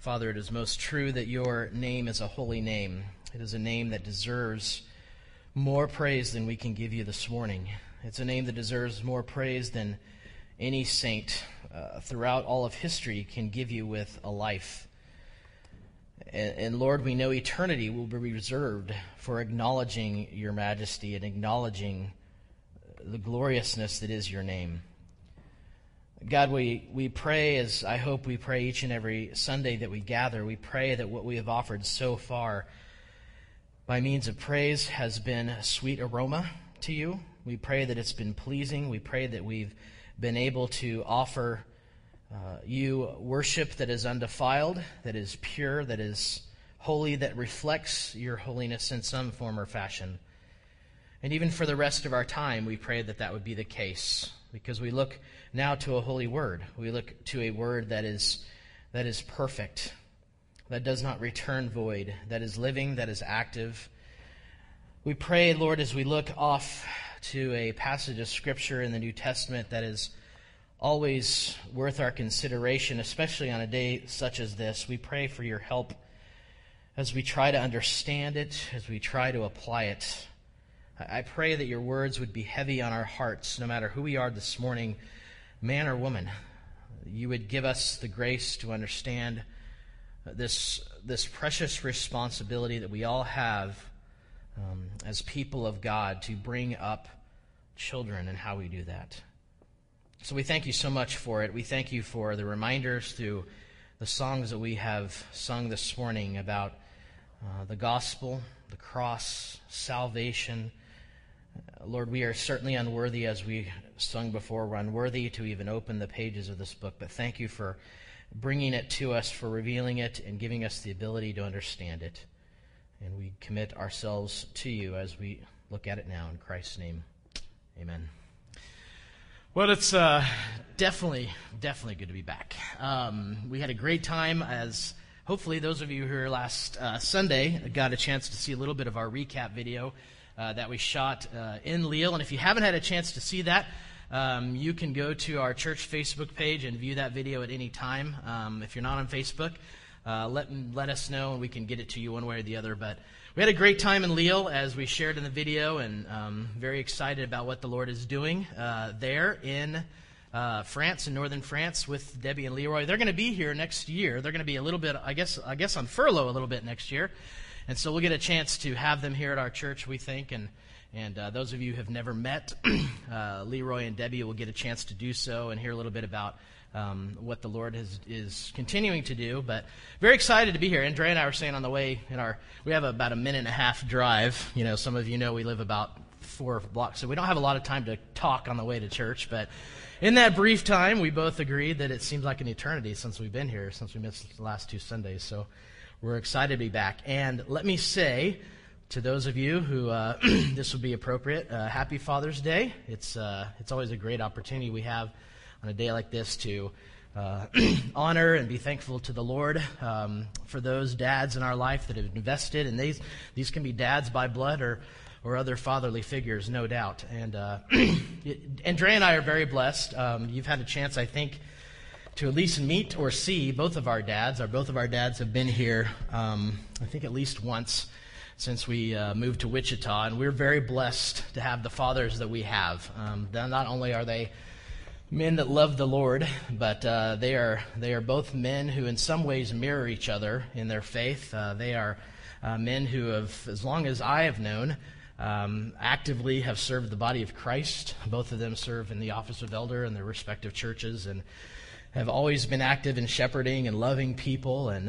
Father, it is most true that your name is a holy name. It is a name that deserves more praise than we can give you this morning. It's a name that deserves more praise than any saint throughout all of history can give you with a life. And Lord, we know eternity will be reserved for acknowledging your majesty and acknowledging the gloriousness that is your name. God, we pray, as I hope we pray each and every Sunday that we gather, we pray that what we have offered so far by means of praise has been a sweet aroma to you. We pray that it's been pleasing. We pray that we've been able to offer you worship that is undefiled, that is pure, that is holy, that reflects your holiness in some form or fashion. And even for the rest of our time, we pray that that would be the case, because we look now to a holy word. We look to a word that is perfect, that does not return void, that is living, that is active. We pray, Lord, as we look off to a passage of Scripture in the New Testament that is always worth our consideration, especially on a day such as this, we pray for your help as we try to understand it, as we try to apply it. I pray that your words would be heavy on our hearts, no matter who we are this morning, man or woman. You would give us the grace to understand this precious responsibility that we all have as people of God to bring up children and how we do that. So we thank you so much for it. We thank you for the reminders through the songs that we have sung this morning about the gospel, the cross, salvation. Lord, we are certainly unworthy, as we sung before. We're unworthy to even open the pages of this book, but thank you for bringing it to us, for revealing it, and giving us the ability to understand it. And we commit ourselves to you as we look at it now. In Christ's name, amen. Well, it's definitely good to be back. We had a great time, as hopefully those of you who were last Sunday got a chance to see a little bit of our recap video that we shot in Lille. And if you haven't had a chance to see that, you can go to our church Facebook page and view that video at any time. If you're not on Facebook, let us know and we can get it to you one way or the other. But we had a great time in Lille, as we shared in the video, and very excited about what the Lord is doing there in France, in northern France, with Debbie and Leroy. They're going to be here next year. They're going to be a little bit, I guess on furlough a little bit next year. And so we'll get a chance to have them here at our church, we think. And those of you who have never met Leroy and Debbie will get a chance to do so and hear a little bit about what the Lord is continuing to do. But very excited to be here. Andrea and I were saying on the way, we have about a minute and a half drive. Some of you know we live about 4 blocks, so we don't have a lot of time to talk on the way to church. But in that brief time, we both agreed that it seems like an eternity since we've been here, since we missed the last 2 Sundays. So we're excited to be back. And let me say to those of you who this would be appropriate, Happy Father's Day. It's always a great opportunity we have on a day like this to honor and be thankful to the Lord for those dads in our life that have invested. And these can be dads by blood or other fatherly figures, no doubt. And Andrea and I are very blessed. You've had a chance, I think, to at least meet or see both of our dads. Both of our dads have been here, I think, at least once since we moved to Wichita, and we're very blessed to have the fathers that we have. Not only are they men that love the Lord, but they are both men who in some ways mirror each other in their faith. They are men who have, as long as I have known, actively have served the body of Christ. Both of them serve in the office of elder in their respective churches, and have always been active in shepherding and loving people, and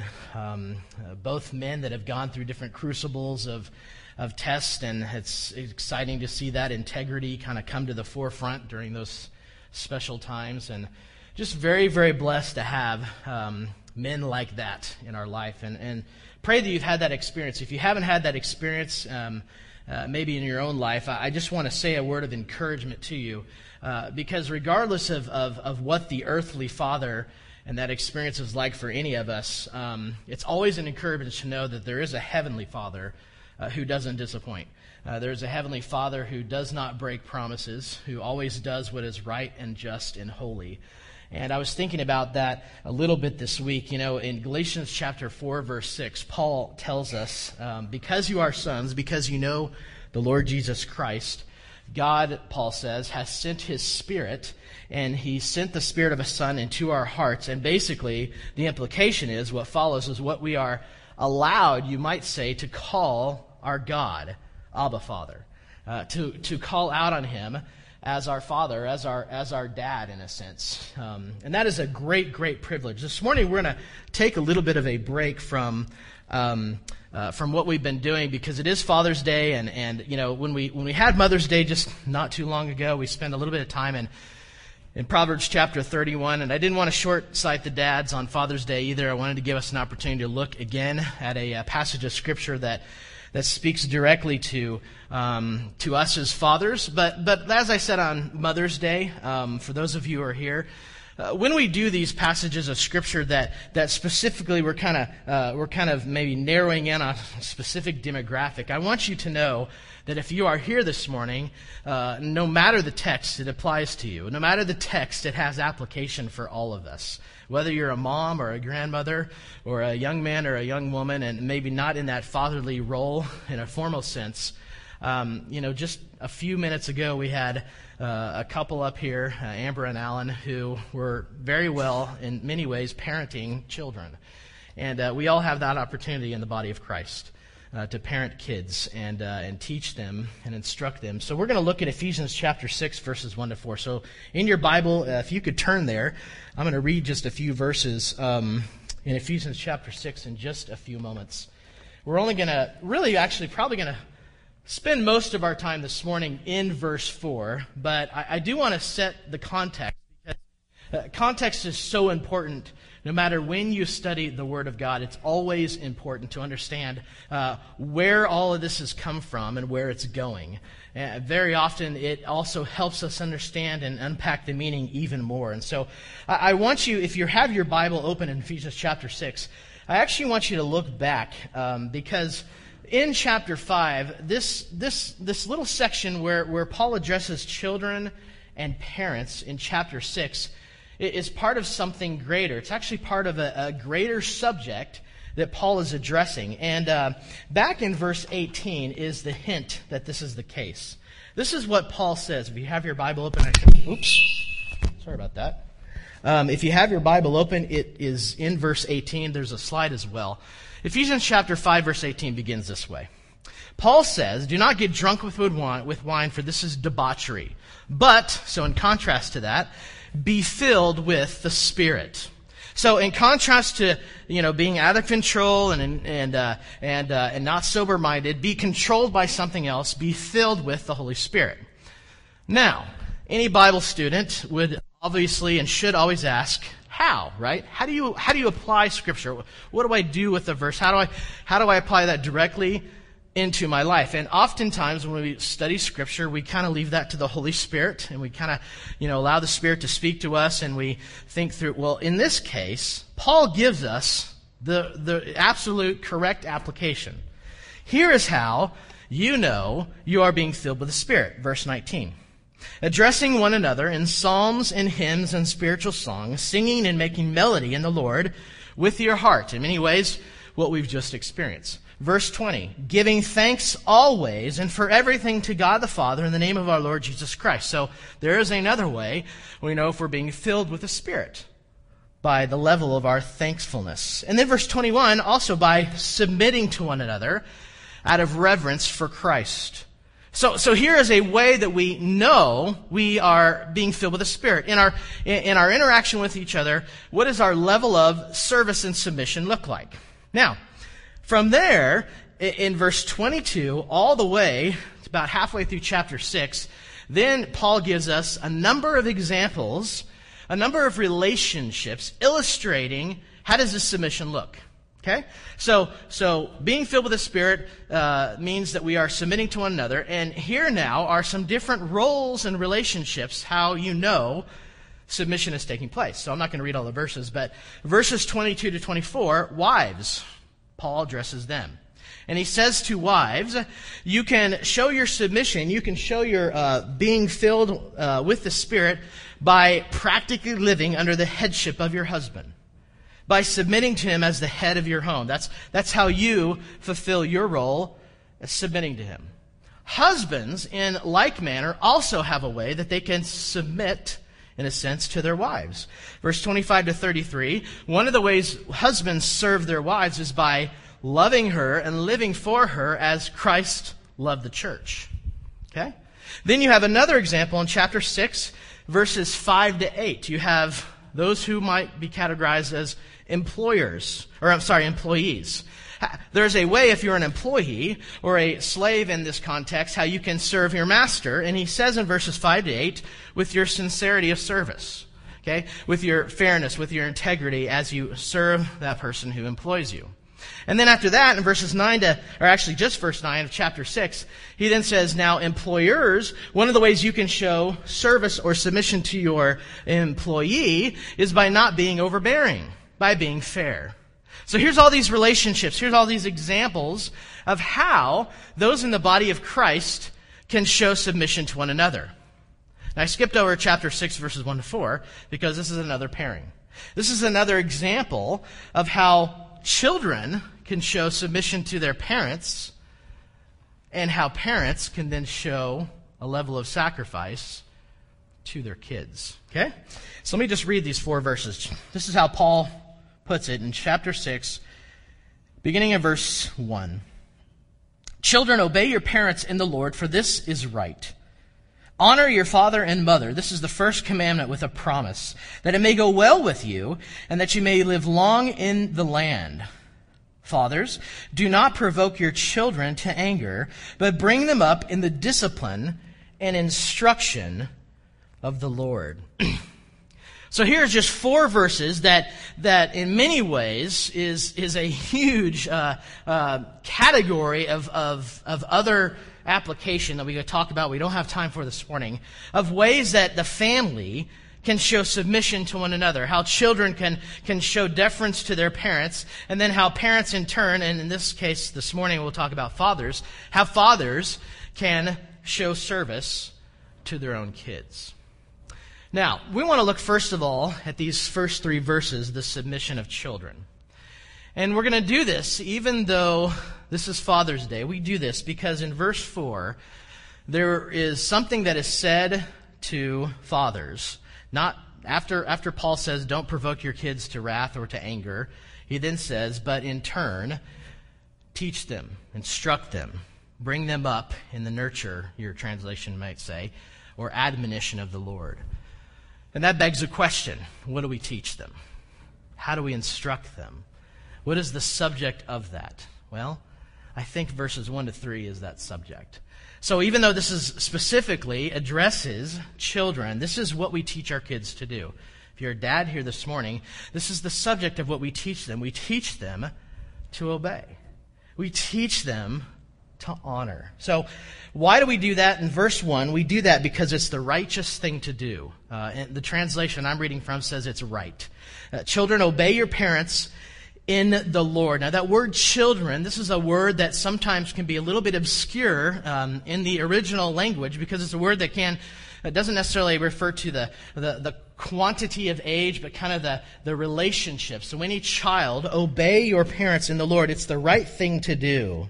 both men that have gone through different crucibles of tests, and it's exciting to see that integrity kind of come to the forefront during those special times, and just very, very blessed to have men like that in our life, and pray that you've had that experience. If you haven't had that experience, maybe in your own life, I just want to say a word of encouragement to you. Because regardless of what the earthly father and that experience is like for any of us, it's always an encouragement to know that there is a heavenly Father who doesn't disappoint. There's a heavenly Father who does not break promises, who always does what is right and just and holy. And I was thinking about that a little bit this week. You know, in Galatians chapter 4, verse 6, Paul tells us, because you are sons, because you know the Lord Jesus Christ, God, Paul says, has sent his Spirit, and he sent the Spirit of a Son into our hearts. And basically, the implication is, what follows is what we are allowed, you might say, to call our God, Abba Father, to call out on him as our Father, as our Dad, in a sense. And that is a great, great privilege. This morning, we're going to take a little bit of a break from what we've been doing, because it is Father's Day, and you know, when we had Mother's Day just not too long ago, we spent a little bit of time in Proverbs chapter 31, and I didn't want to short-sight the dads on Father's Day either. I wanted to give us an opportunity to look again at a passage of Scripture that speaks directly to us as fathers. But as I said on Mother's Day, for those of you who are here, when we do these passages of Scripture that specifically we're kind of maybe narrowing in on a specific demographic, I want you to know that if you are here this morning, no matter the text, it applies to you. No matter the text, it has application for all of us. Whether you're a mom or a grandmother or a young man or a young woman, and maybe not in that fatherly role in a formal sense. You know, just a few minutes ago, we had a couple up here, Amber and Alan, who were very well, in many ways, parenting children. And we all have that opportunity in the body of Christ to parent kids and teach them and instruct them. So we're going to look at Ephesians chapter 6, verses 1 to 4. So in your Bible, if you could turn there, I'm going to read just a few verses in Ephesians chapter 6 in just a few moments. We're only going to, probably going to spend most of our time this morning in verse 4, but I do want to set the context, because context is so important. No matter when you study the Word of God, it's always important to understand where all of this has come from and where it's going. Very often, it also helps us understand and unpack the meaning even more. And so I want you, if you have your Bible open in Ephesians chapter 6, I actually want you to look back, because in chapter 5, this little section where Paul addresses children and parents in chapter 6 is part of something greater. It's actually part of a greater subject that Paul is addressing. And back in verse 18 is the hint that this is the case. This is what Paul says. If you have your Bible open, sorry about that. If you have your Bible open, it is in verse 18. There's a slide as well. Ephesians chapter 5, verse 18 begins this way. Paul says, "Do not get drunk with wine, for this is debauchery. But," so in contrast to that, "be filled with the Spirit." So in contrast to, being out of control and not sober-minded, be controlled by something else, be filled with the Holy Spirit. Now, any Bible student would obviously and should always ask, how, right? How do you apply Scripture? What do I do with the verse? How do I apply that directly into my life? And oftentimes when we study Scripture, we kind of leave that to the Holy Spirit, and we kind of, allow the Spirit to speak to us, and we think through. Well, in this case, Paul gives us the absolute correct application. Here is how you know you are being filled with the Spirit. Verse 19. "Addressing one another in psalms and hymns and spiritual songs, singing and making melody in the Lord with your heart." In many ways, what we've just experienced. Verse 20, "Giving thanks always and for everything to God the Father in the name of our Lord Jesus Christ." So there is another way we know if we're being filled with the Spirit, by the level of our thankfulness. And then verse 21, also by submitting to one another out of reverence for Christ. So here is a way that we know we are being filled with the Spirit. In our interaction with each other, what does our level of service and submission look like? Now, from there, in verse 22, all the way, it's about halfway through chapter 6, then Paul gives us a number of examples, a number of relationships illustrating how does this submission look. Okay? So being filled with the Spirit means that we are submitting to one another. And here now are some different roles and relationships, how you know submission is taking place. So I'm not going to read all the verses, but verses 22 to 24, wives, Paul addresses them. And he says to wives, you can show your submission, you can show your being filled with the Spirit by practically living under the headship of your husband, by submitting to him as the head of your home. That's how you fulfill your role as submitting to him. Husbands, in like manner, also have a way that they can submit, in a sense, to their wives. Verse 25 to 33, one of the ways husbands serve their wives is by loving her and living for her as Christ loved the church. Okay? Then you have another example in chapter 6, verses 5 to 8. You have those who might be categorized as employees. There's a way, if you're an employee or a slave in this context, how you can serve your master. And he says in verses 5 to 8, with your sincerity of service, okay? With your fairness, with your integrity as you serve that person who employs you. And then after that, in verses 9 to, or actually just verse 9 of chapter 6, he then says, now employers, one of the ways you can show service or submission to your employee is by not being overbearing, by being fair. So here's all these relationships, here's all these examples of how those in the body of Christ can show submission to one another. Now I skipped over chapter 6, verses 1 to 4, because this is another pairing. This is another example of how children can show submission to their parents, and how parents can then show a level of sacrifice to their kids. Okay? So let me just read these 4 verses. This is how Paul puts it in chapter 6, beginning of verse 1. Children, obey your parents in the Lord, for this is right. Honor your father and mother. This is the first commandment with a promise, that it may go well with you, and that you may live long in the land. Fathers, do not provoke your children to anger, but bring them up in the discipline and instruction of the Lord. So here's just 4 verses that in many ways is a huge category of other application that we could talk about, we don't have time for this morning, of ways that the family can show submission to one another, how children can show deference to their parents, and then how parents in turn, and in this case this morning we'll talk about fathers, how fathers can show service to their own kids. Now, we want to look first of all at these first 3 verses, the submission of children. And we're going to do this even though this is Father's Day. We do this because in verse 4, there is something that is said to fathers. Not after Paul says, don't provoke your kids to wrath or to anger, he then says, but in turn, teach them, instruct them, bring them up in the nurture, your translation might say, or admonition of the Lord. And that begs a question. What do we teach them? How do we instruct them? What is the subject of that? Well, I think verses 1 to 3 is that subject. So even though this is specifically addresses children, this is what we teach our kids to do. If you're a dad here this morning, this is the subject of what we teach them. We teach them to obey. We teach them to honor. So why do we do that? In verse 1, we do that because it's the righteous thing to do. And the translation I'm reading from says it's right. Children, obey your parents in the Lord. Now that word children, this is a word that sometimes can be a little bit obscure in the original language because it's a word that doesn't necessarily refer to the quantity of age, but kind of the relationship. So any child, obey your parents in the Lord. It's the right thing to do.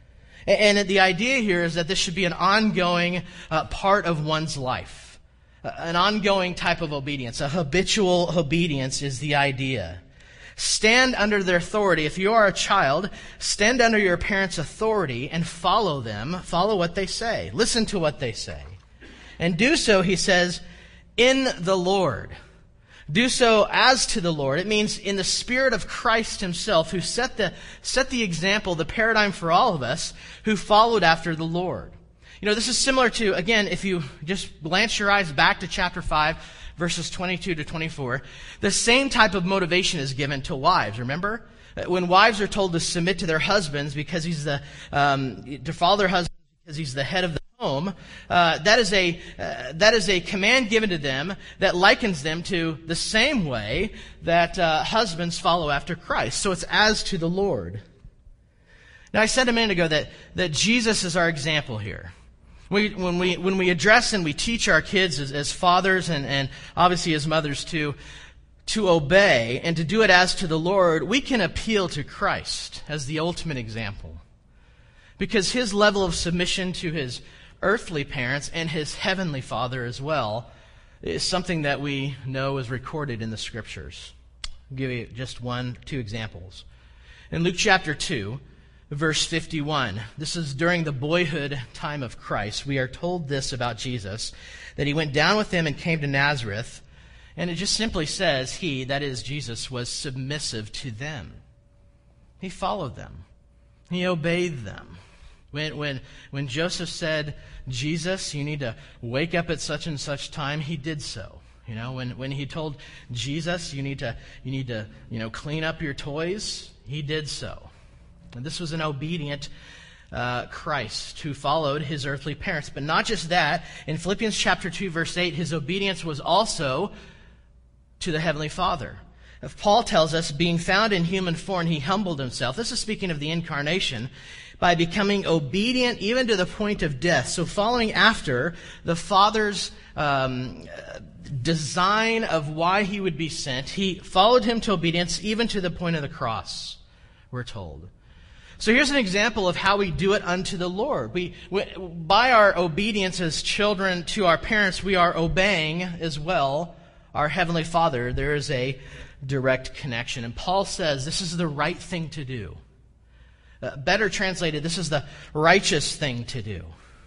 And the idea here is that this should be an ongoing part of one's life. An ongoing type of obedience. A habitual obedience is the idea. Stand under their authority. If you are a child, stand under your parents' authority and follow them. Follow what they say. Listen to what they say. And do so, he says, in the Lord. Do so as to the Lord. It means in the Spirit of Christ himself, who set the example, the paradigm for all of us, who followed after the Lord. You know, this is similar to, again, if you just glance your eyes back to chapter 5, verses 22 to 24, the same type of motivation is given to wives, remember? When wives are told to submit to their husbands because he's to follow their husbands because he's the head of the home, that is a command given to them that likens them to the same way that husbands follow after Christ. So it's as to the Lord. Now I said a minute ago that Jesus is our example here. When we address and we teach our kids as fathers and obviously as mothers to obey and to do it as to the Lord, we can appeal to Christ as the ultimate example. Because his level of submission to his earthly parents and his heavenly Father as well is something that we know is recorded in the Scriptures. I'll give you just two examples. In Luke chapter 2, verse 51, this is during the boyhood time of Christ. We are told this about Jesus, that he went down with them and came to Nazareth, and it just simply says he, that is Jesus, was submissive to them. He followed them. He obeyed them. When Joseph said, Jesus, you need to wake up at such and such time, he did so. You know, when he told Jesus, you need to clean up your toys, he did so. And this was an obedient Christ who followed his earthly parents. But not just that. In Philippians chapter 2, verse 8, his obedience was also to the Heavenly Father. If Paul tells us, being found in human form, he humbled himself. This is speaking of the incarnation, by becoming obedient even to the point of death. So following after the Father's design of why he would be sent, he followed him to obedience even to the point of the cross, we're told. So here's an example of how we do it unto the Lord. We by our obedience as children to our parents, we are obeying as well our Heavenly Father. There is a direct connection. And Paul says this is the right thing to do. Better translated, this is the righteous thing to do.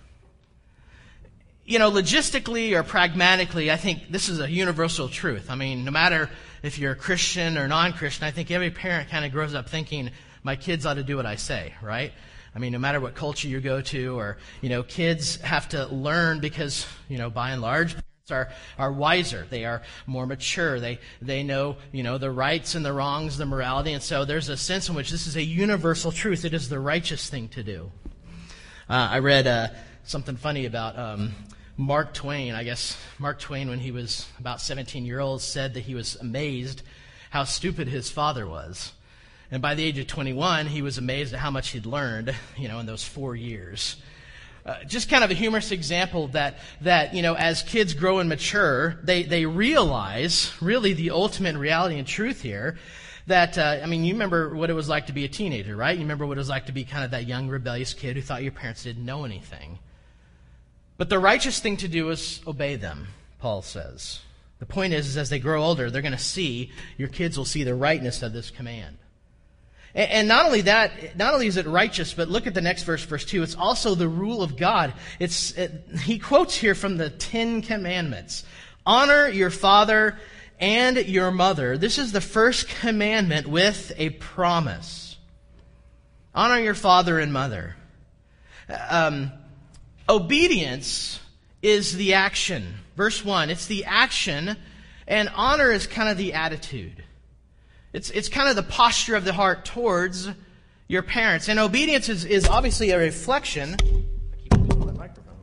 You know, logistically or pragmatically, I think this is a universal truth. I mean, no matter if you're a Christian or non-Christian, I think every parent kind of grows up thinking, my kids ought to do what I say, right? I mean, no matter what culture you go to, or, kids have to learn because, by and large, parents are wiser. They are more mature. They know, the rights and the wrongs, the morality. And so there's a sense in which this is a universal truth. It is the righteous thing to do. I read something funny about Mark Twain. I guess Mark Twain, when he was about 17 years old, said that he was amazed how stupid his father was. And by the age of 21, he was amazed at how much he'd learned, in those 4 years. Just kind of a humorous example that as kids grow and mature, they realize really the ultimate reality and truth here. That, you remember what it was like to be a teenager, right? You remember what it was like to be kind of that young rebellious kid who thought your parents didn't know anything. But the righteous thing to do is obey them, Paul says. The point is as they grow older, they're going to see, your kids will see the rightness of this command. And not only that, not only is it righteous, but look at the next verse, verse 2. It's also the rule of God. He quotes here from the 10 Commandments. Honor your father and your mother. This is the first commandment with a promise. Honor your father and mother. Obedience is the action. Verse 1, it's the action, and honor is kind of the attitude. It's kind of the posture of the heart towards your parents. And obedience is obviously a reflection. I keep moving my microphone.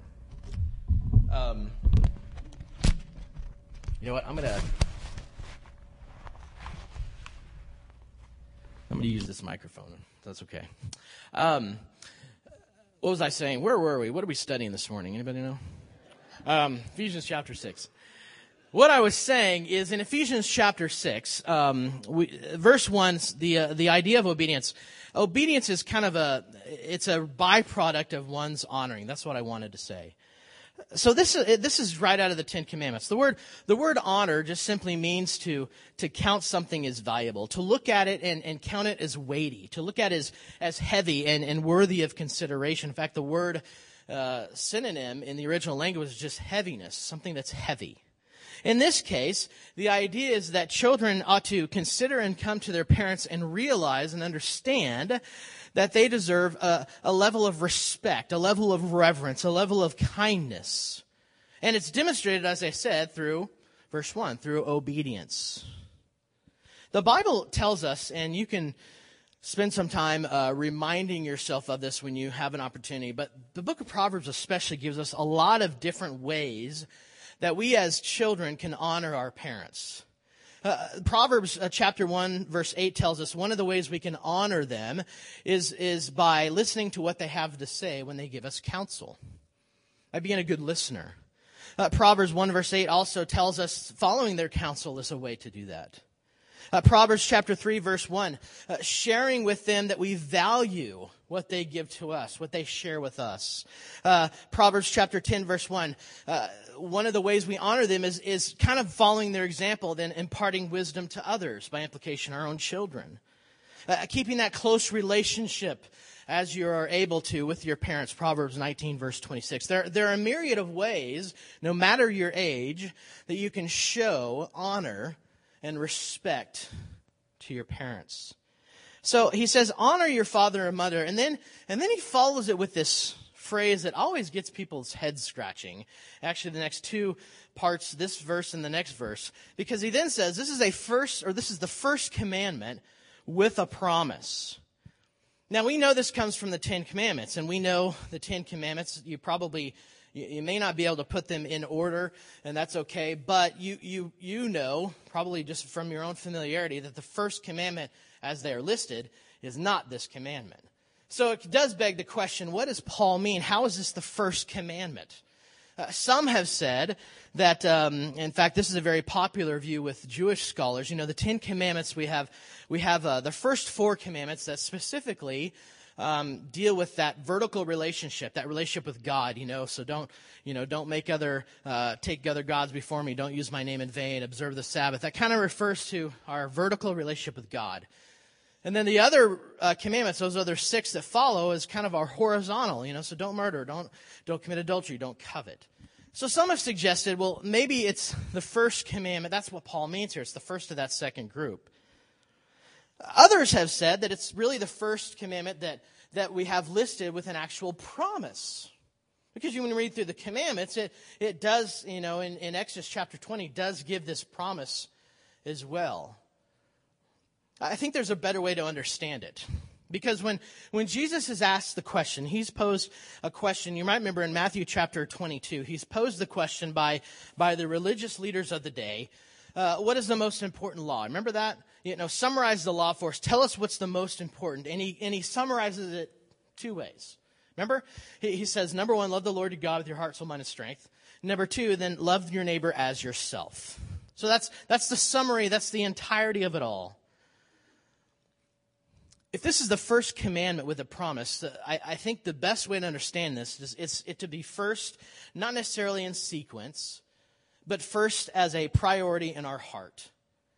You know what? I'm going to use this microphone. That's okay. What was I saying? Where were we? What are we studying this morning? Anybody know? Ephesians chapter 6. What I was saying is in Ephesians chapter 6, verse 1, the idea of obedience. Obedience is kind of it's a byproduct of one's honoring. That's what I wanted to say. So this is right out of the 10 Commandments. The word honor just simply means to count something as valuable, to look at it and count it as weighty, to look at it as heavy and worthy of consideration. In fact, the word synonym in the original language is just heaviness, something that's heavy. In this case, the idea is that children ought to consider and come to their parents and realize and understand that they deserve a level of respect, a level of reverence, a level of kindness. And it's demonstrated, as I said, through verse 1, through obedience. The Bible tells us, and you can spend some time reminding yourself of this when you have an opportunity, but the book of Proverbs especially gives us a lot of different ways that we as children can honor our parents. Proverbs chapter 1, verse 8 tells us one of the ways we can honor them is by listening to what they have to say when they give us counsel. by being a good listener. Proverbs 1 verse 8 also tells us following their counsel is a way to do that. Proverbs chapter 3 verse 1, sharing with them that we value what they give to us, what they share with us. Proverbs chapter 10 verse 1, one of the ways we honor them is kind of following their example, then imparting wisdom to others, by implication our own children. Keeping that close relationship as you are able to with your parents, Proverbs 19 verse 26. There are a myriad of ways, no matter your age, that you can show honor and respect to your parents. So he says, honor your father and mother. And then he follows it with this phrase that always gets people's heads scratching. Actually, the next two parts, this verse and the next verse. Because he then says, this is the first commandment with a promise. Now, we know this comes from the Ten Commandments. And we know the Ten Commandments, you may not be able to put them in order, and that's okay. But you know, probably just from your own familiarity, that the first commandment, as they are listed, is not this commandment. So it does beg the question, what does Paul mean? How is this the first commandment? Some have said that, in fact, this is a very popular view with Jewish scholars. You know, the Ten Commandments, we have the first four commandments that specifically deal with that vertical relationship, that relationship with God, so don't take other gods before me, don't use my name in vain, observe the Sabbath. That kind of refers to our vertical relationship with God. And then the other commandments, those other six that follow, is kind of our horizontal, so don't murder, don't commit adultery, don't covet. So some have suggested, well, maybe it's the first commandment. That's what Paul means here. It's the first of that second group. Others have said that it's really the first commandment that we have listed with an actual promise. Because when you read through the commandments, it does, in Exodus chapter 20, does give this promise as well. I think there's a better way to understand it. Because when Jesus is asked the question, he's posed a question. You might remember in Matthew chapter 22, he's posed the question by the religious leaders of the day. What is the most important law? Remember that? Summarize the law for us. Tell us what's the most important. And he summarizes it two ways. Remember? He says, number one, love the Lord your God with your heart, soul, mind, and strength. Number two, then love your neighbor as yourself. So that's the summary. That's the entirety of it all. If this is the first commandment with a promise, I think the best way to understand this is it to be first, not necessarily in sequence, but first as a priority in our heart.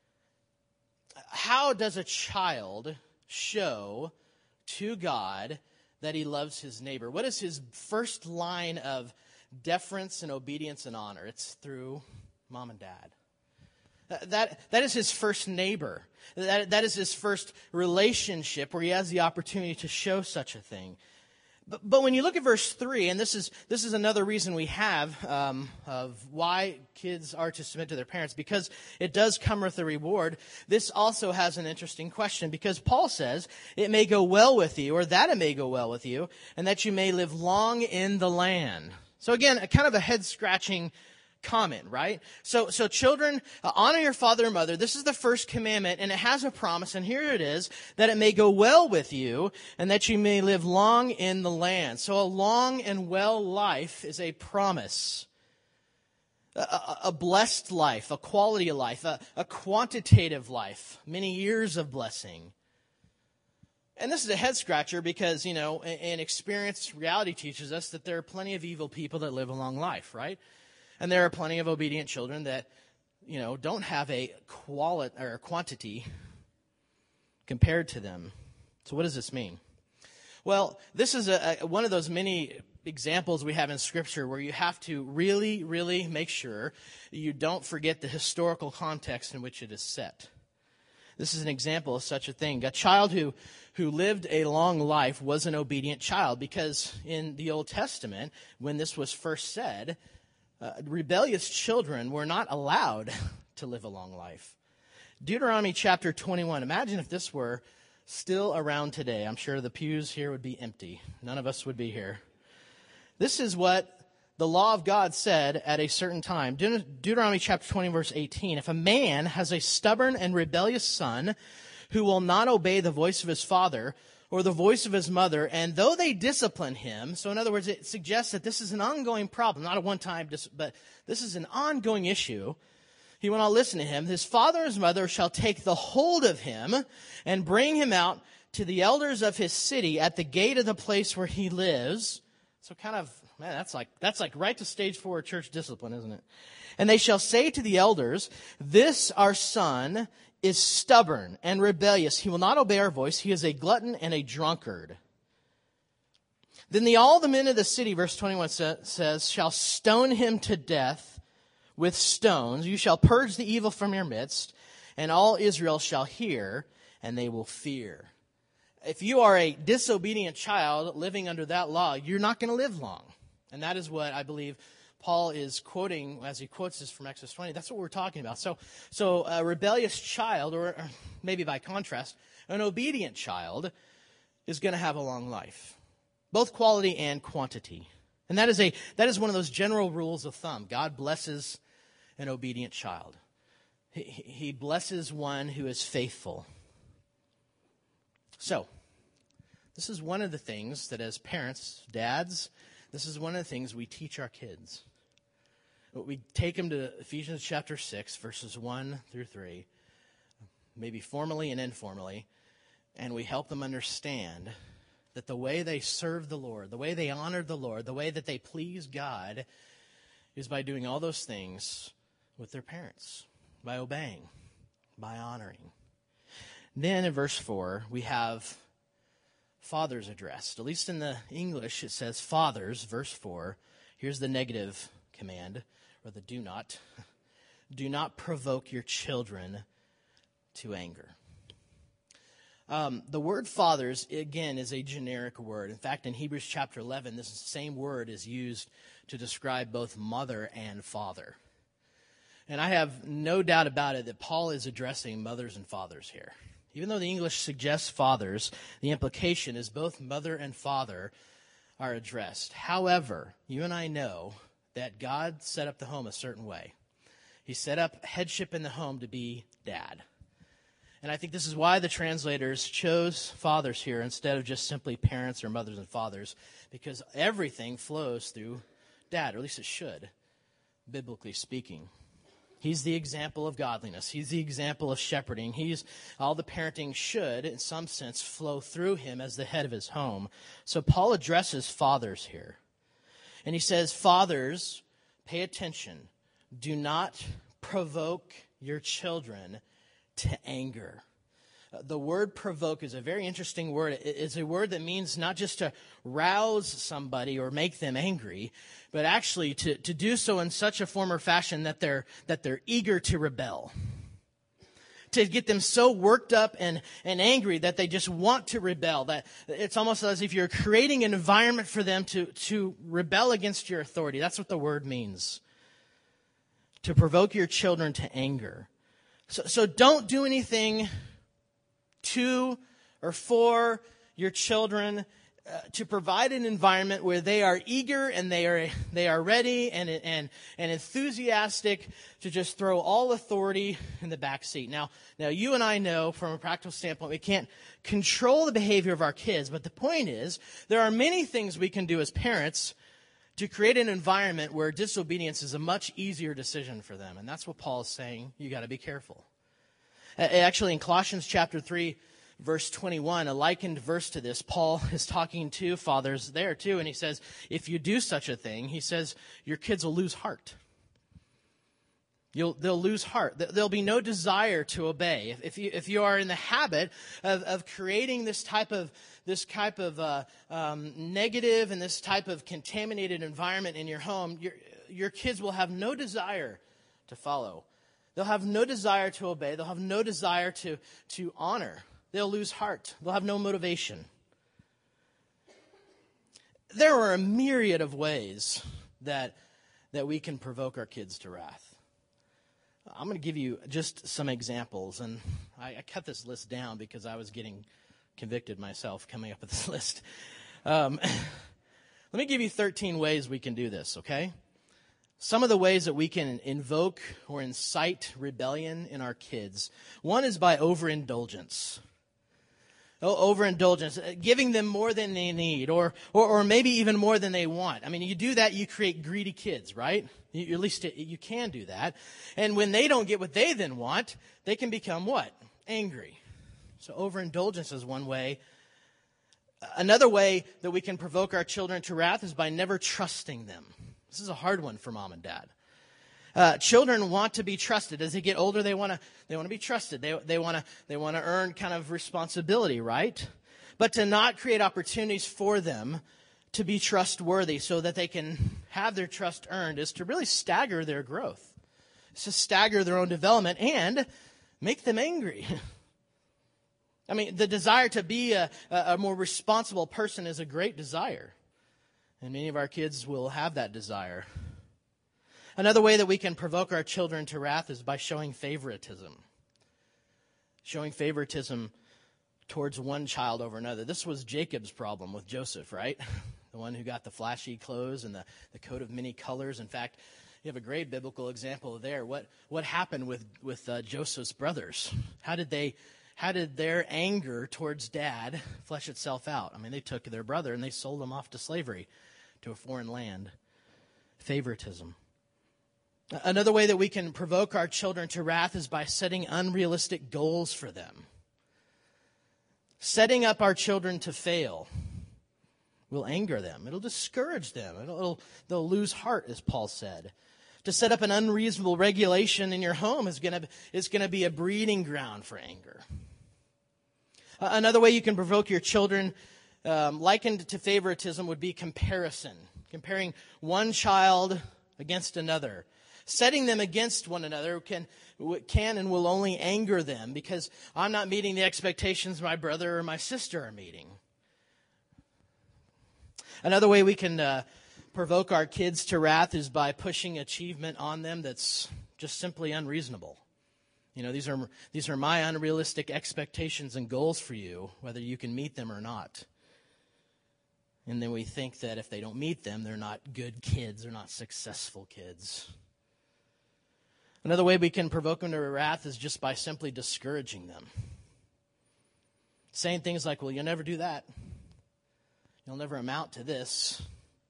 How does a child show to God that he loves his neighbor? What is his first line of deference and obedience and honor? It's through mom and dad. That is his first neighbor. That is his first relationship where he has the opportunity to show such a thing. But when you look at verse 3, and this is another reason we have of why kids are to submit to their parents, because it does come with a reward. This also has an interesting question, because Paul says, it may go well with you, or that it may go well with you, and that you may live long in the land. So again, kind of a head-scratching comment, right? So children, honor your father and mother. This is the first commandment, and it has a promise, and here it is, that it may go well with you, and that you may live long in the land. So a long and well life is a promise. A blessed life, a quality of life, a quantitative life, many years of blessing. And this is a head-scratcher because, and experience, reality teaches us that there are plenty of evil people that live a long life, right? And there are plenty of obedient children that, don't have a quality or a quantity compared to them. So what does this mean? Well, this is one of those many examples we have in Scripture where you have to really, really make sure you don't forget the historical context in which it is set. This is an example of such a thing. A child who lived a long life was an obedient child, because in the Old Testament, when this was first said, rebellious children were not allowed to live a long life. Deuteronomy chapter 21. Imagine if this were still around today. I'm sure the pews here would be empty. None of us would be here. This is what the law of God said at a certain time. Deuteronomy chapter 20, verse 18. If a man has a stubborn and rebellious son who will not obey the voice of his father, or the voice of his mother, and though they discipline him, so in other words, it suggests that this is an ongoing problem, not a one-time, but this is an ongoing issue. He will not listen to him. His father and his mother shall take the hold of him and bring him out to the elders of his city at the gate of the place where he lives. So kind of, man, that's like right to stage 4 church discipline, isn't it? And they shall say to the elders, this our son is stubborn and rebellious. He will not obey our voice. He is a glutton and a drunkard. Then all the men of the city, verse 21 says, shall stone him to death with stones. You shall purge the evil from your midst, and all Israel shall hear, and they will fear. If you are a disobedient child living under that law, you're not going to live long. And that is what I believe Paul is quoting as he quotes this from Exodus 20. That's what we're talking about. So a rebellious child, or maybe by contrast, an obedient child is going to have a long life, both quality and quantity. And that is one of those general rules of thumb. God blesses an obedient child. He blesses one who is faithful. So, this is one of the things that as parents, dads, this is one of the things we teach our kids. We take them to Ephesians chapter 6, verses 1 through 3, maybe formally and informally, and we help them understand that the way they serve the Lord, the way they honor the Lord, the way that they please God is by doing all those things with their parents, by obeying, by honoring. Then in verse 4, we have fathers addressed. At least in the English, it says fathers, verse 4. Here's the negative command, or the do not. Do not provoke your children to anger. The word fathers, again, is a generic word. In fact, in Hebrews chapter 11, this same word is used to describe both mother and father. And I have no doubt about it that Paul is addressing mothers and fathers here. Even though the English suggests fathers, the implication is both mother and father are addressed. However, you and I know that God set up the home a certain way. He set up headship in the home to be dad. And I think this is why the translators chose fathers here instead of just simply parents or mothers and fathers, because everything flows through dad, or at least it should, biblically speaking. He's the example of godliness. He's the example of shepherding. All the parenting should, in some sense, flow through him as the head of his home. So Paul addresses fathers here. And he says, fathers, pay attention. Do not provoke your children to anger. The word provoke is a very interesting word. It's a word that means not just to rouse somebody or make them angry, but actually to do so in such a form or fashion that they're eager to rebel. To get them so worked up and angry that they just want to rebel. That it's almost as if you're creating an environment for them to rebel against your authority. That's what the word means. To provoke your children to anger. So don't do anything to or for your children to provide an environment where they are eager and they are ready and enthusiastic to just throw all authority in the back seat. Now you and I know from a practical standpoint we can't control the behavior of our kids, but the point is there are many things we can do as parents to create an environment where disobedience is a much easier decision for them. And that's what Paul is saying. You got to be careful. Actually, in Colossians chapter 3, verse 21, a likened verse to this, Paul is talking to fathers there too, and he says, if you do such a thing, he says, your kids will lose heart. They'll lose heart. There'll be no desire to obey. If you are in the habit of creating this type of negative and this type of contaminated environment in your home, your kids will have no desire to follow. They'll have no desire to obey. They'll have no desire to honor. They'll lose heart. They'll have no motivation. There are a myriad of ways that we can provoke our kids to wrath. I'm going to give you just some examples, and I cut this list down because I was getting convicted myself coming up with this list. Let me give you 13 ways we can do this, okay? Some of the ways that we can invoke or incite rebellion in our kids. One is by overindulgence. Overindulgence, giving them more than they need, or maybe even more than they want. I mean, you do that, you create greedy kids, right? At least you can do that. And when they don't get what they then want, they can become what? Angry. So overindulgence is one way. Another way that we can provoke our children to wrath is by never trusting them. This is a hard one for mom and dad. Children want to be trusted. As they get older, they want to be trusted. They want to earn kind of responsibility, right? But to not create opportunities for them to be trustworthy so that they can have their trust earned is to really stagger their growth. It's to stagger their own development and make them angry. I mean, the desire to be a more responsible person is a great desire. And many of our kids will have that desire. Another way that we can provoke our children to wrath is by showing favoritism. Showing favoritism towards one child over another. This was Jacob's problem with Joseph, right? The one who got the flashy clothes and the coat of many colors. In fact, you have a great biblical example there. What happened with Joseph's brothers? How did their anger towards dad flesh itself out? I mean, they took their brother and they sold him off to slavery to a foreign land. Favoritism. Another way that we can provoke our children to wrath is by setting unrealistic goals for them. Setting up our children to fail will anger them. It'll discourage them. They'll lose heart, as Paul said. To set up an unreasonable regulation in your home is going to be a breeding ground for anger. Another way you can provoke your children, likened to favoritism, would be comparison. Comparing one child against another. Setting them against one another can and will only anger them because I'm not meeting the expectations my brother or my sister are meeting. Another way we can provoke our kids to wrath is by pushing achievement on them that's just simply unreasonable. You know, these are my unrealistic expectations and goals for you, whether you can meet them or not. And then we think that if they don't meet them, they're not good kids, they're not successful kids. Another way we can provoke them to wrath is just by simply discouraging them. Saying things like, well, you'll never do that. You'll never amount to this.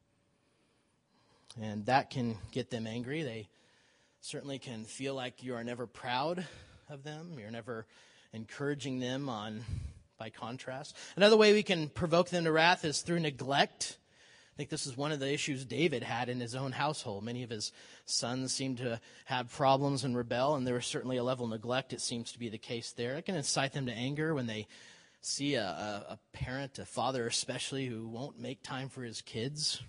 And that can get them angry. They certainly can feel like you are never proud of them. You're never encouraging them by contrast. Another way we can provoke them to wrath is through neglect. I think this is one of the issues David had in his own household. Many of his sons seemed to have problems and rebel, and there was certainly a level of neglect. It seems to be the case there. It can incite them to anger when they see a parent, a father especially, who won't make time for his kids.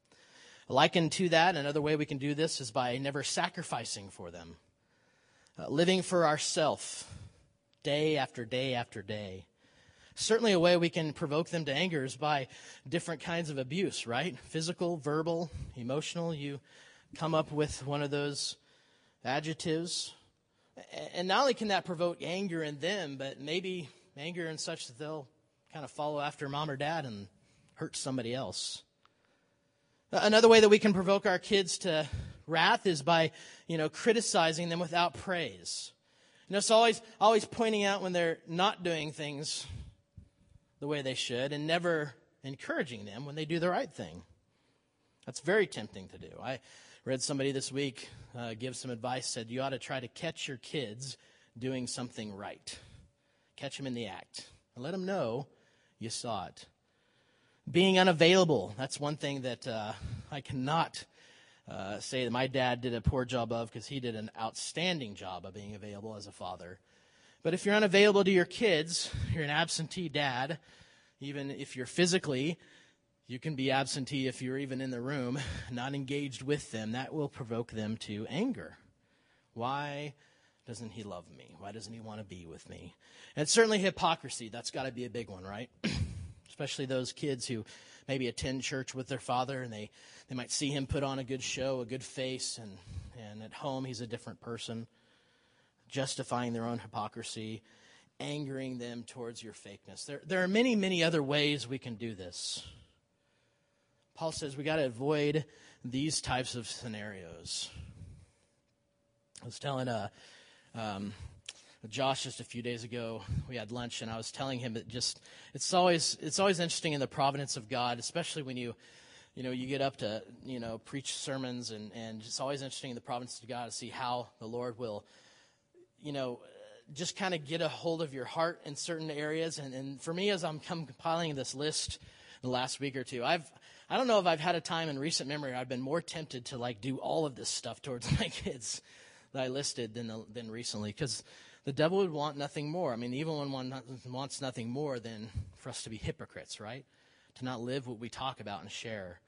Likened to that, another way we can do this is by never sacrificing for them. Living for ourselves day after day after day. Certainly a way we can provoke them to anger is by different kinds of abuse, right? Physical, verbal, emotional. You come up with one of those adjectives. And not only can that provoke anger in them, but maybe anger in such that they'll kind of follow after mom or dad and hurt somebody else. Another way that we can provoke our kids to wrath is by, criticizing them without praise. So always pointing out when they're not doing things the way they should and never encouraging them when they do the right thing. That's very tempting to do. I read somebody this week give some advice, said you ought to try to catch your kids doing something right. Catch them in the act and let them know you saw it. Being unavailable, that's one thing that I cannot say that my dad did a poor job of, because he did an outstanding job of being available as a father. But if you're unavailable to your kids, you're an absentee dad. Even if you're physically, you can be absentee if you're even in the room, not engaged with them. That will provoke them to anger. Why doesn't he love me? Why doesn't he want to be with me? And certainly hypocrisy, that's got to be a big one, right? Especially those kids who maybe attend church with their father and they might see him put on a good show, a good face, and at home he's a different person. Justifying their own hypocrisy, angering them towards your fakeness. There are many, many other ways we can do this. Paul says we got to avoid these types of scenarios. I was telling Josh just a few days ago. We had lunch, and I was telling him that it's always interesting in the providence of God, especially when you get up to preach sermons, and it's always interesting in the providence of God to see how the Lord will just kind of get a hold of your heart in certain areas. And for me, as I'm compiling this list the last week or two, I don't know if I've had a time in recent memory I've been more tempted to do all of this stuff towards my kids that I listed than recently, because the devil would want nothing more. I mean, the evil one wants nothing more than for us to be hypocrites, right? To not live what we talk about and share.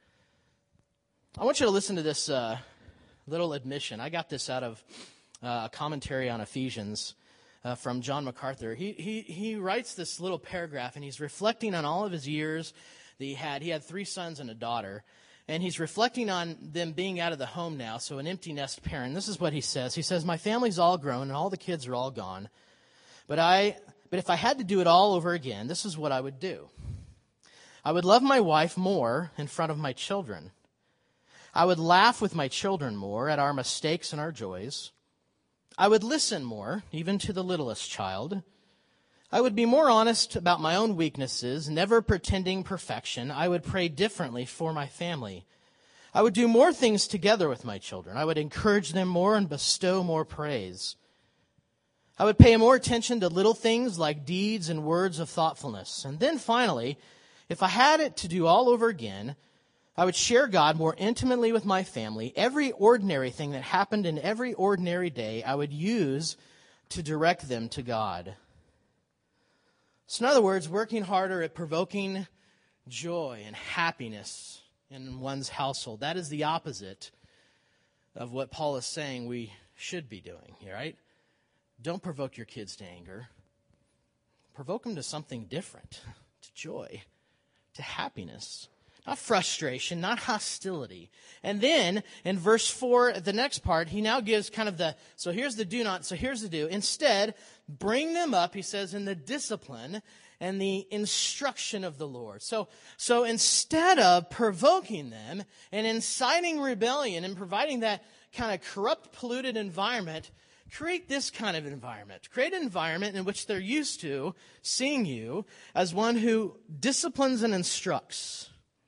I want you to listen to this little admission. I got this out of a commentary on Ephesians from John MacArthur. He writes this little paragraph, and he's reflecting on all of his years that he had. He had 3 sons and a daughter. And he's reflecting on them being out of the home now, so an empty nest parent. This is what he says. He says, "My family's all grown and all the kids are all gone. But if I had to do it all over again, this is what I would do. I would love my wife more in front of my children. I would laugh with my children more at our mistakes and our joys. I would listen more, even to the littlest child. I would be more honest about my own weaknesses, never pretending perfection. I would pray differently for my family. I would do more things together with my children. I would encourage them more and bestow more praise. I would pay more attention to little things like deeds and words of thoughtfulness. And then finally, if I had it to do all over again, I would share God more intimately with my family. Every ordinary thing that happened in every ordinary day, I would use to direct them to God." So in other words, working harder at provoking joy and happiness in one's household. That is the opposite of what Paul is saying we should be doing, right? Don't provoke your kids to anger. Provoke them to something different, to joy, to happiness. Not frustration, not hostility. And then in verse 4, the next part, he now gives kind of so here's the do not, so here's the do. Instead, bring them up, he says, in the discipline and the instruction of the Lord. So instead of provoking them and inciting rebellion and providing that kind of corrupt, polluted environment, create this kind of environment. Create an environment in which they're used to seeing you as one who disciplines and instructs.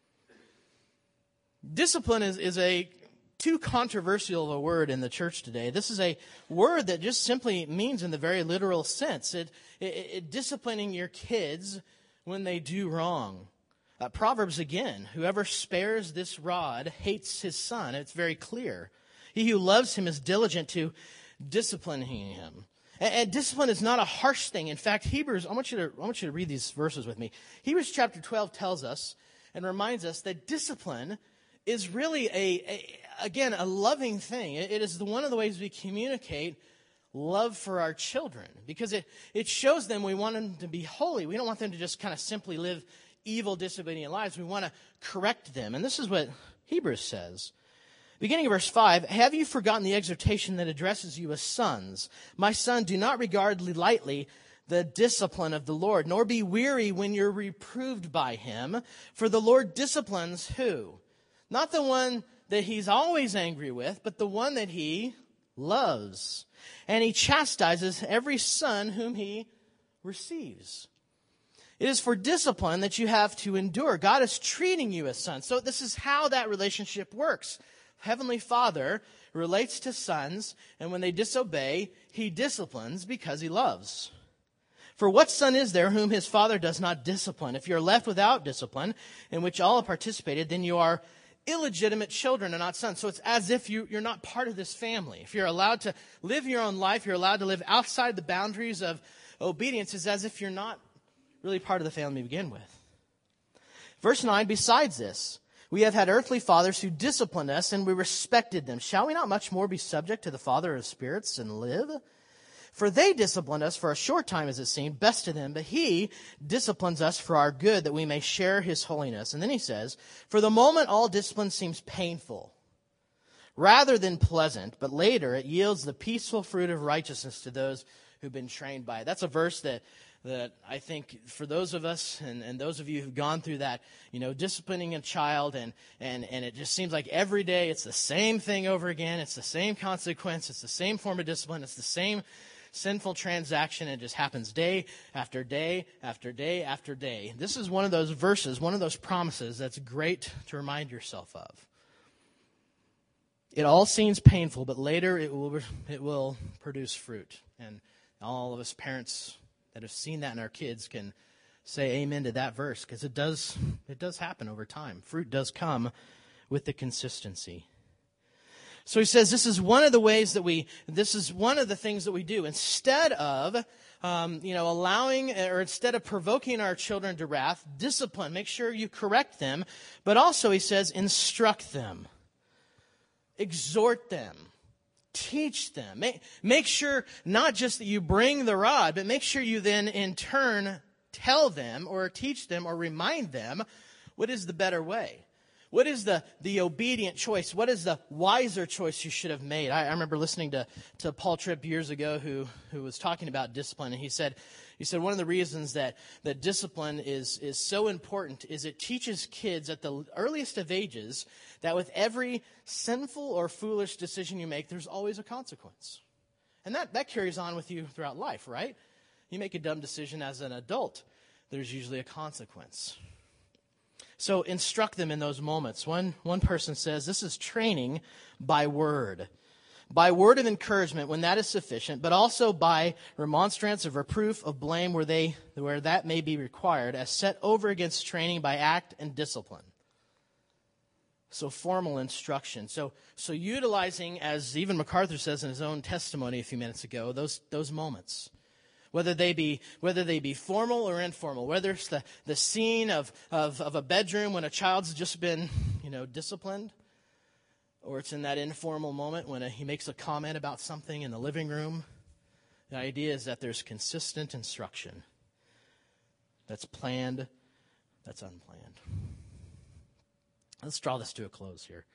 Discipline is a too controversial of a word in the church today. This is a word that just simply means in the very literal sense. It disciplining your kids when they do wrong. Proverbs again, whoever spares this rod hates his son. It's very clear. He who loves him is diligent to disciplining him. And discipline is not a harsh thing. In fact, Hebrews, I want you to read these verses with me. Hebrews chapter 12 tells us and reminds us that discipline is really a loving thing. It is one of the ways we communicate love for our children, because it shows them we want them to be holy. We don't want them to just kind of simply live evil, disobedient lives. We want to correct them. And this is what Hebrews says. Beginning of verse 5, "Have you forgotten the exhortation that addresses you as sons? My son, do not regard lightly the discipline of the Lord, nor be weary when you're reproved by him. For the Lord disciplines" who? Not the one that he's always angry with, but the one that he loves. "And he chastises every son whom he receives." It is for discipline that you have to endure. God is treating you as sons. So this is how that relationship works. Heavenly Father relates to sons, and when they disobey, he disciplines because he loves. "For what son is there whom his father does not discipline? If you're left without discipline, in which all have participated, then you are illegitimate children and not sons." So it's as if you're not part of this family. If you're allowed to live your own life, you're allowed to live outside the boundaries of obedience, it's as if you're not really part of the family to begin with. Verse 9, "Besides this, we have had earthly fathers who disciplined us, and we respected them. Shall we not much more be subject to the Father of spirits and live? For they disciplined us for a short time, as it seemed best to them, but he disciplines us for our good, that we may share his holiness." And then he says, "For the moment all discipline seems painful, rather than pleasant, but later it yields the peaceful fruit of righteousness to those who've been trained by it." That's a verse that I think for those of us and those of you who've gone through that, disciplining a child and it just seems like every day it's the same thing over again. It's the same consequence. It's the same form of discipline. It's the same sinful transaction. It just happens day after day after day after day. This is one of those verses, one of those promises that's great to remind yourself of. It all seems painful, but later it will produce fruit. And all of us parents that have seen that in our kids can say amen to that verse, because it does happen over time. Fruit does come with the consistency. So he says this is one of the things that we do. Instead of instead of provoking our children to wrath, discipline, make sure you correct them, but also he says instruct them, exhort them, teach them. Make sure not just that you bring the rod, but make sure you then in turn tell them or teach them or remind them what is the better way. What is the obedient choice? What is the wiser choice you should have made? I remember listening to Paul Tripp years ago who was talking about discipline, and he said one of the reasons that discipline is so important is it teaches kids at the earliest of ages that with every sinful or foolish decision you make, there's always a consequence. And that carries on with you throughout life, right? You make a dumb decision as an adult, there's usually a consequence. So instruct them in those moments. One person says this is training by word of encouragement when that is sufficient, but also by remonstrance of reproof, of blame where that may be required, as set over against training by act and discipline. So formal instruction. So utilizing, as even MacArthur says in his own testimony a few minutes ago, those moments. Whether they be formal or informal, whether it's the scene of a bedroom when a child's just been, disciplined, or it's in that informal moment when he makes a comment about something in the living room. The idea is that there's consistent instruction that's planned, that's unplanned. Let's draw this to a close here.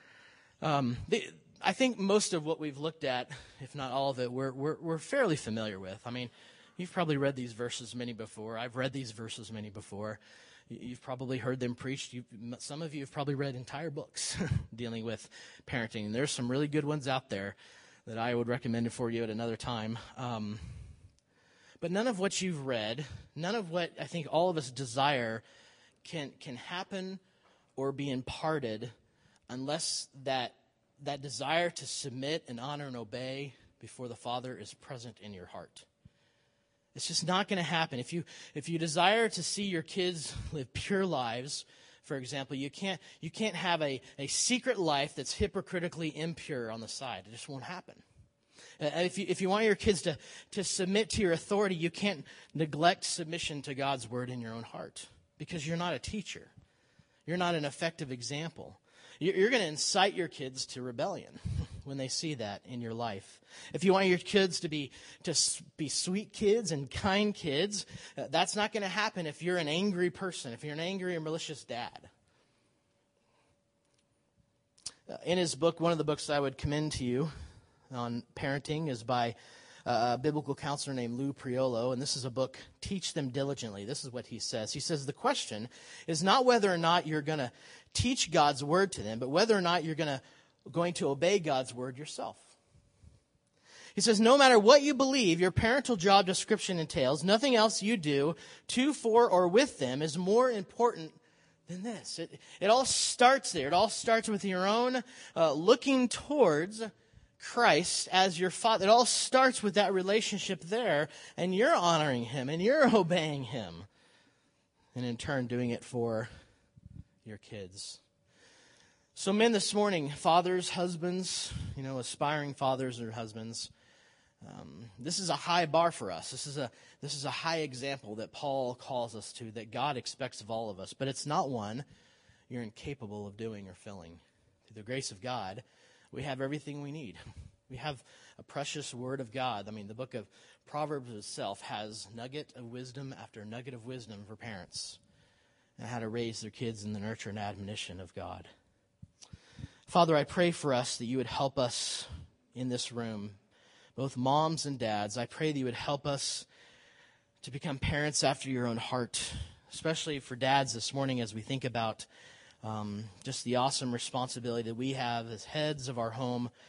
I think most of what we've looked at, if not all of it, we're fairly familiar with. I mean, you've probably read these verses many before. I've read these verses many before. You've probably heard them preached. Some of you have probably read entire books dealing with parenting. There's some really good ones out there that I would recommend for you at another time. But none of what you've read, none of what I think all of us desire can happen or be imparted unless that desire to submit and honor and obey before the Father is present in your heart. It's just not going to happen. If you desire to see your kids live pure lives, for example, you can't have a secret life that's hypocritically impure on the side. It just won't happen. If you want your kids to submit to your authority, you can't neglect submission to God's word in your own heart, because you're not a teacher. You're not an effective example. You're going to incite your kids to rebellion when they see that in your life. If you want your kids to be sweet kids and kind kids, that's not going to happen if you're an angry person, if you're an angry or malicious dad. In his book, one of the books I would commend to you on parenting is by a biblical counselor named Lou Priolo, and this is a book, Teach Them Diligently. This is what he says. He says, the question is not whether or not you're going to teach God's word to them, but whether or not you're going to obey God's word yourself. He says, no matter what you believe your parental job description entails, nothing else you do to, for, or with them is more important than this. It all starts there. It all starts with your own looking towards Christ as your Father. It all starts with that relationship there, and you're honoring Him, and you're obeying Him, and in turn doing it for your kids. So men this morning, fathers, husbands, aspiring fathers or husbands, this is a high bar for us. This is a high example that Paul calls us to, that God expects of all of us. But it's not one you're incapable of doing or filling. Through the grace of God, we have everything we need. We have a precious word of God. I mean, the book of Proverbs itself has nugget of wisdom after nugget of wisdom for parents and how to raise their kids in the nurture and admonition of God. Father, I pray for us that you would help us in this room, both moms and dads. I pray that you would help us to become parents after your own heart, especially for dads this morning as we think about just the awesome responsibility that we have as heads of our home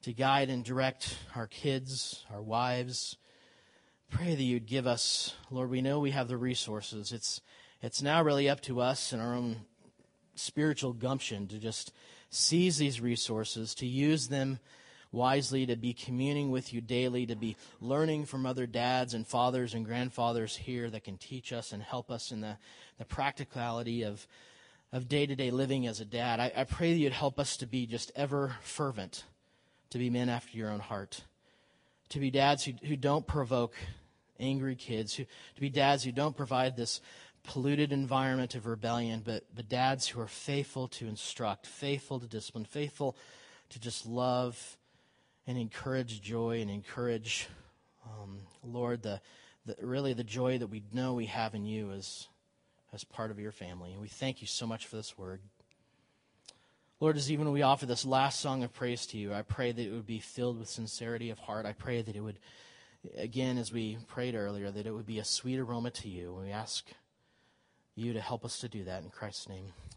to guide and direct our kids, our wives. Pray that you'd give us, Lord, we know we have the resources. It's now really up to us and our own spiritual gumption to just seize these resources, to use them wisely, to be communing with you daily, to be learning from other dads and fathers and grandfathers here that can teach us and help us in the practicality of day-to-day living as a dad. I pray that you'd help us to be just ever fervent, to be men after your own heart, to be dads who don't provoke angry kids, to be dads who don't provide this polluted environment of rebellion, but dads who are faithful to instruct, faithful to discipline, faithful to just love and encourage joy and encourage, Lord, really the joy that we know we have in you as part of your family. And we thank you so much for this word. Lord, as even we offer this last song of praise to you, I pray that it would be filled with sincerity of heart. I pray that it would, again, as we prayed earlier, that it would be a sweet aroma to you. And we ask you to help us to do that in Christ's name.